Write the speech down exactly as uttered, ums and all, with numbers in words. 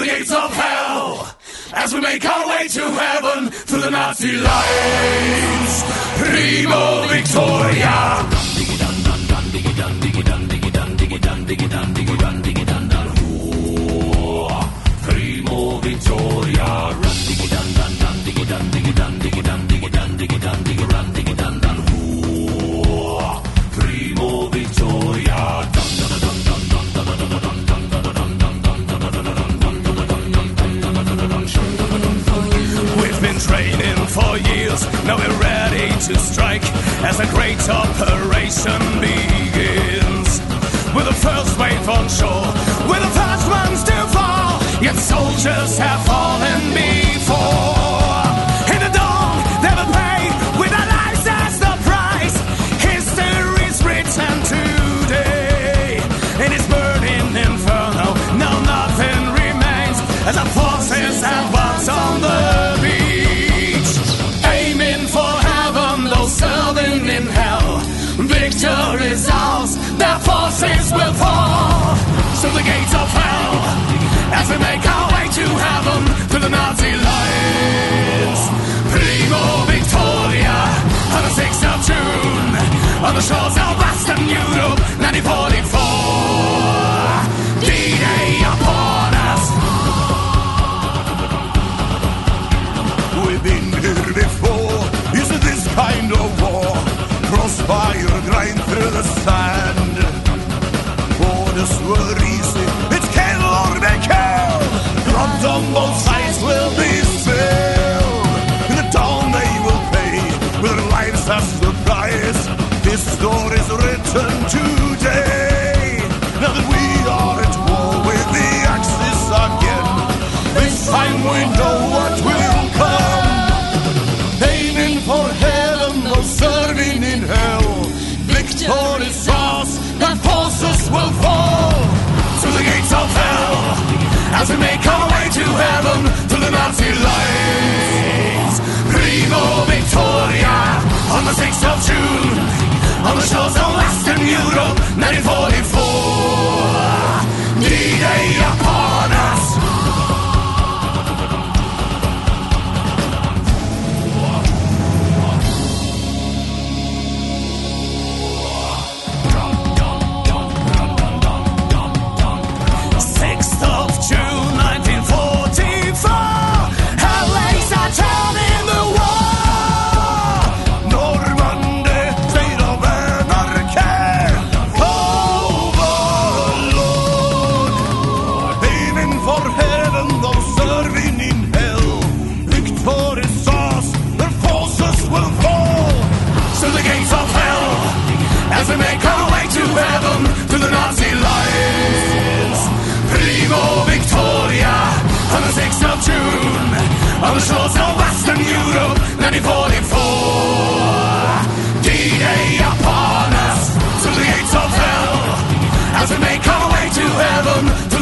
the gates of hell, as we make our way to heaven through the Nazi lines. Primo Victoria. Primo Victoria. Primo Victoria. We've been training for years, now we're ready to strike as a great operation begins. We're the first wave on shore, we're the first ones to fall, yet soldiers have fallen before. In the dawn, they will pay with their lives as the price. History's written today in its burning inferno. Now nothing remains as our forces advance on the beach, aiming for heaven, though serving in hell. Victory is ours, their forces will fall. So the gates of hell, as we make our way to heaven through the Nazi lines. Primo Victoria, on the sixth of June, on the shores of Western Europe, nineteen forty-four. D-Day upon us. We've been here before, isn't this kind of war? Crossfire grind through the sand. Orders were easy, it's kill or be killed. Blood on both sides will be spilled. In the dawn they will pay with their lives as the price. This story's written today. Now that we are at war with the Axis again, this time we know what will come. Aiming for heaven, no serving in hell. Victory's ours, the forces will fall. Through the gates of hell, as we make our way to heaven through the Nazi lines. Primo Victoria, on the sixth of June, on the shores of Western Europe, nineteen forty-four. D-Day upon us. As we make our way to heaven through the Nazi lines. Primo Victoria, on the sixth of June, on the shores of Western Europe, nineteen forty-four. D-Day upon us, through the gates of hell, as we make our way to heaven